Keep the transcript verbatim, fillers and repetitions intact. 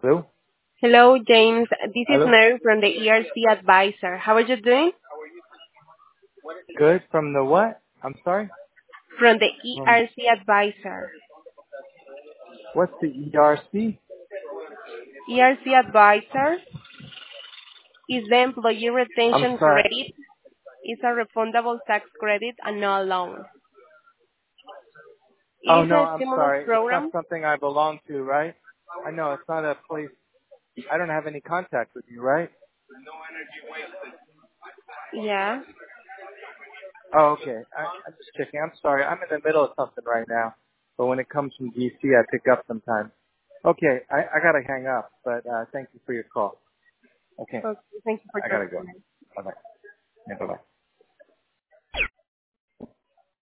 Hello? Hello, James. This is Hello? Mary from the E R C Advisor. How are you doing? Good. From the what? I'm sorry? From the From, E R C Advisor. what's the E R C? E R C Advisor is the Employee I'm Retention sorry. Credit. It's a refundable tax credit and no loan. It Oh, is no, a I'm stimulus sorry. It's not program. something I belong to, right? I know, it's not a place. I don't have any contact with you, right? Yeah. Oh, okay. I, I'm just checking. I'm sorry. I'm in the middle of something right now. But when it comes from D C, I pick up sometimes. Okay, I, I gotta hang up, but uh, thank you for your call. Okay, Okay. Thank you for I your gotta go. time. Bye-bye. Yeah, bye-bye.